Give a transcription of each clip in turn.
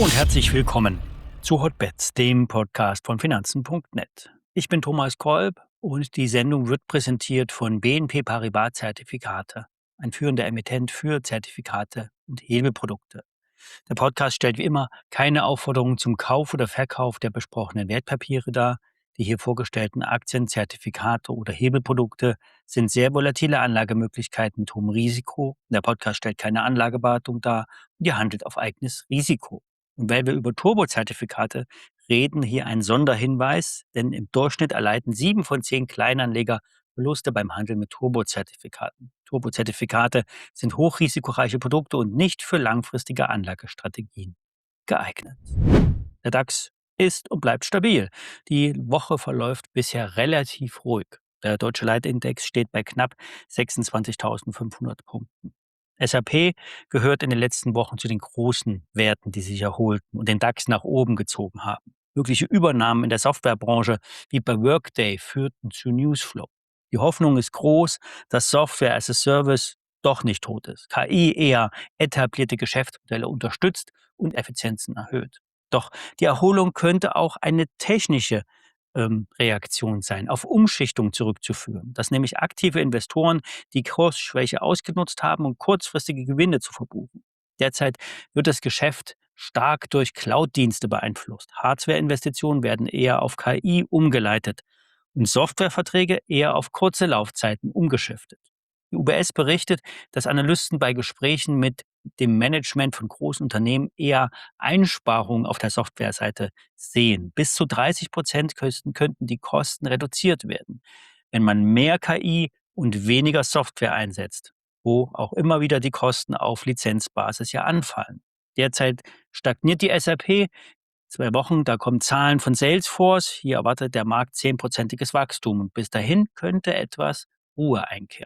und herzlich willkommen zu Hotbets, dem Podcast von Finanzen.net. Ich bin Thomas Kolb und die Sendung wird präsentiert von BNP Paribas Zertifikate, ein führender Emittent für Zertifikate und Hebelprodukte. Der Podcast stellt wie immer keine Aufforderungen zum Kauf oder Verkauf der besprochenen Wertpapiere dar. Die hier vorgestellten Aktien, Zertifikate oder Hebelprodukte sind sehr volatile Anlagemöglichkeiten mit hohem Risiko. Der Podcast stellt keine Anlageberatung dar und ihr handelt auf eigenes Risiko. Und weil wir über Turbozertifikate reden, hier ein Sonderhinweis, denn im Durchschnitt erleiden 7 von 10 Kleinanleger Verluste beim Handel mit Turbozertifikaten. Turbozertifikate sind hochrisikoreiche Produkte und nicht für langfristige Anlagestrategien geeignet. Der DAX ist und bleibt stabil. Die Woche verläuft bisher relativ ruhig. Der deutsche Leitindex steht bei knapp 26.500 Punkten. SAP gehört in den letzten Wochen zu den großen Werten, die sich erholten und den DAX nach oben gezogen haben. Mögliche Übernahmen in der Softwarebranche wie bei Workday führten zu Newsflow. Die Hoffnung ist groß, dass Software as a Service doch nicht tot ist. KI eher etablierte Geschäftsmodelle unterstützt und Effizienzen erhöht. Doch die Erholung könnte auch eine technische Reaktion sein, auf Umschichtung zurückzuführen, dass nämlich aktive Investoren die Kursschwäche ausgenutzt haben, um kurzfristige Gewinne zu verbuchen. Derzeit wird das Geschäft stark durch Cloud-Dienste beeinflusst. Hardware-Investitionen werden eher auf KI umgeleitet und Softwareverträge eher auf kurze Laufzeiten umgeschiftet. Die UBS berichtet, dass Analysten bei Gesprächen mit dem Management von großen Unternehmen eher Einsparungen auf der Softwareseite sehen. Bis zu 30% könnten die Kosten reduziert werden, wenn man mehr KI und weniger Software einsetzt, wo auch immer wieder die Kosten auf Lizenzbasis ja anfallen. Derzeit stagniert die SAP. 2 Wochen, da kommen Zahlen von Salesforce. Hier erwartet der Markt 10%iges Wachstum und bis dahin könnte etwas Ruhe einkehren.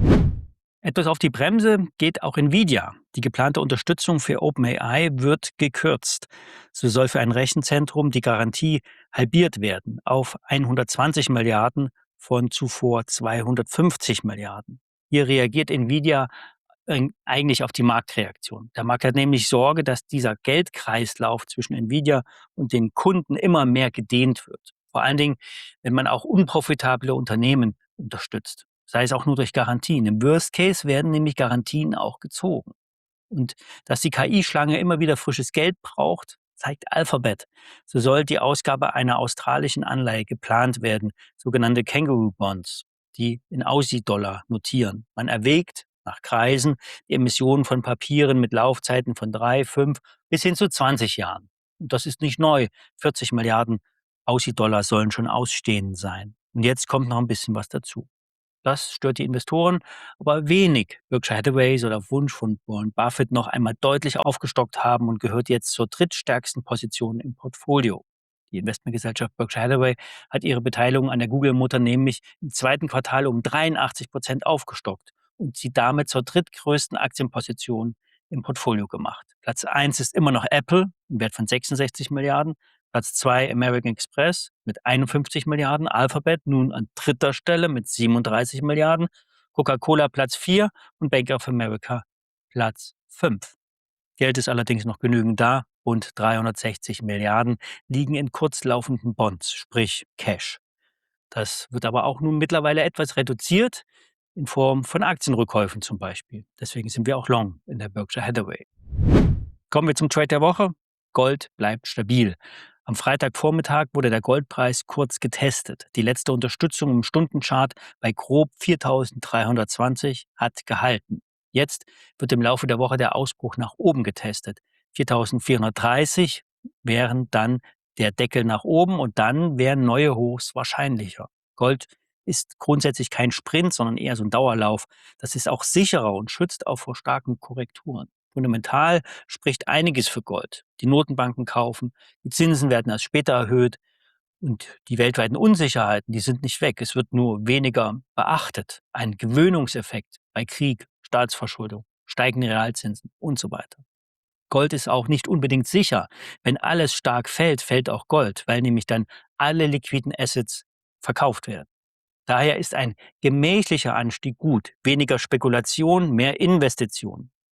Etwas auf die Bremse geht auch Nvidia. Die geplante Unterstützung für OpenAI wird gekürzt. So soll für ein Rechenzentrum die Garantie halbiert werden auf 120 Milliarden von zuvor 250 Milliarden. Hier reagiert Nvidia eigentlich auf die Marktreaktion. Der Markt hat nämlich Sorge, dass dieser Geldkreislauf zwischen Nvidia und den Kunden immer mehr gedehnt wird. Vor allen Dingen, wenn man auch unprofitable Unternehmen unterstützt, sei es auch nur durch Garantien. Im Worst Case werden nämlich Garantien auch gezogen. Und dass die KI-Schlange immer wieder frisches Geld braucht, zeigt Alphabet. So soll die Ausgabe einer australischen Anleihe geplant werden, sogenannte Kangaroo Bonds, die in Aussie-Dollar notieren. Man erwägt nach Kreisen die Emissionen von Papieren mit Laufzeiten von 3, 5 bis hin zu 20 Jahren. Und das ist nicht neu. 40 Milliarden Aussie-Dollar sollen schon ausstehend sein. Und jetzt kommt noch ein bisschen was dazu. Das stört die Investoren, aber wenig. Berkshire Hathaway soll auf Wunsch von Warren Buffett noch einmal deutlich aufgestockt haben und gehört jetzt zur drittstärksten Position im Portfolio. Die Investmentgesellschaft Berkshire Hathaway hat ihre Beteiligung an der Google-Mutter nämlich im zweiten Quartal um 83% aufgestockt und sie damit zur drittgrößten Aktienposition im Portfolio gemacht. Platz 1 ist immer noch Apple im Wert von 66 Milliarden. Platz 2 American Express mit 51 Milliarden, Alphabet nun an dritter Stelle mit 37 Milliarden, Coca-Cola Platz 4 und Bank of America Platz 5. Geld ist allerdings noch genügend da, rund 360 Milliarden liegen in kurzlaufenden Bonds, sprich Cash. Das wird aber auch nun mittlerweile etwas reduziert, in Form von Aktienrückkäufen zum Beispiel. Deswegen sind wir auch long in der Berkshire Hathaway. Kommen wir zum Trade der Woche. Gold bleibt stabil. Am Freitagvormittag wurde der Goldpreis kurz getestet. Die letzte Unterstützung im Stundenchart bei grob 4.320 hat gehalten. Jetzt wird im Laufe der Woche der Ausbruch nach oben getestet. 4.430 wären dann der Deckel nach oben und dann wären neue Hochs wahrscheinlicher. Gold ist grundsätzlich kein Sprint, sondern eher so ein Dauerlauf. Das ist auch sicherer und schützt auch vor starken Korrekturen. Fundamental spricht einiges für Gold. Die Notenbanken kaufen, die Zinsen werden erst später erhöht und die weltweiten Unsicherheiten, die sind nicht weg. Es wird nur weniger beachtet. Ein Gewöhnungseffekt bei Krieg, Staatsverschuldung, steigende Realzinsen und so weiter. Gold ist auch nicht unbedingt sicher. Wenn alles stark fällt, fällt auch Gold, weil nämlich dann alle liquiden Assets verkauft werden. Daher ist ein gemächlicher Anstieg gut. Weniger Spekulation, mehr Investition.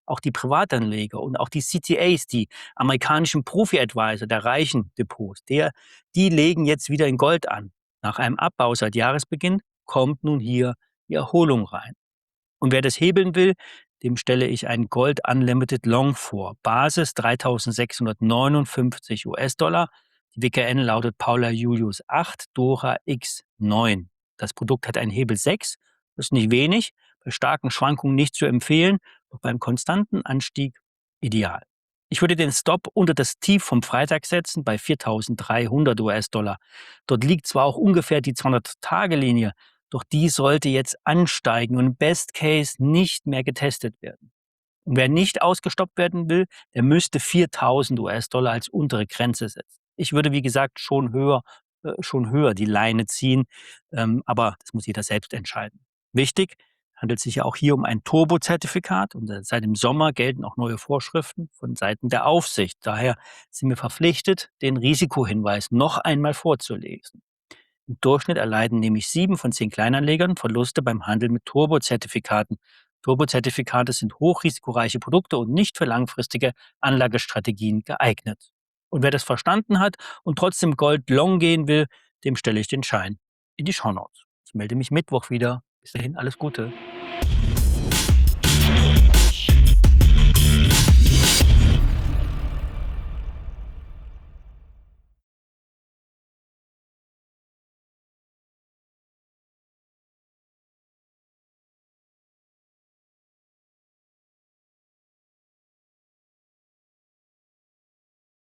Auch die Privatanleger und auch die CTAs, die amerikanischen Profi-Advisor der reichen Depots, die legen jetzt wieder in Gold an. Nach einem Abbau seit Jahresbeginn kommt nun hier die Erholung rein. Und wer das hebeln will, dem stelle ich einen Gold Unlimited Long vor. Basis 3.659 US-Dollar. Die WKN lautet Paula Julius 8, Dora X 9. Das Produkt hat einen Hebel 6. Das ist nicht wenig, bei starken Schwankungen nicht zu empfehlen, doch beim konstanten Anstieg ideal. Ich würde den Stop unter das Tief vom Freitag setzen bei 4.300 US-Dollar. Dort liegt zwar auch ungefähr die 200-Tage-Linie, doch die sollte jetzt ansteigen und im Best Case nicht mehr getestet werden. Und wer nicht ausgestoppt werden will, der müsste 4.000 US-Dollar als untere Grenze setzen. Ich würde, wie gesagt, schon höher die Leine ziehen, aber das muss jeder selbst entscheiden. Wichtig, handelt sich ja auch hier um ein Turbo-Zertifikat und seit dem Sommer gelten auch neue Vorschriften von Seiten der Aufsicht. Daher sind wir verpflichtet, den Risikohinweis noch einmal vorzulesen. Im Durchschnitt erleiden nämlich 7 von 10 Kleinanlegern Verluste beim Handel mit Turbo-Zertifikaten. Turbo-Zertifikate sind hochrisikoreiche Produkte und nicht für langfristige Anlagestrategien geeignet. Und wer das verstanden hat und trotzdem Gold long gehen will, dem stelle ich den Schein in die Shownotes. Ich melde mich Mittwoch wieder. Bis dahin alles Gute.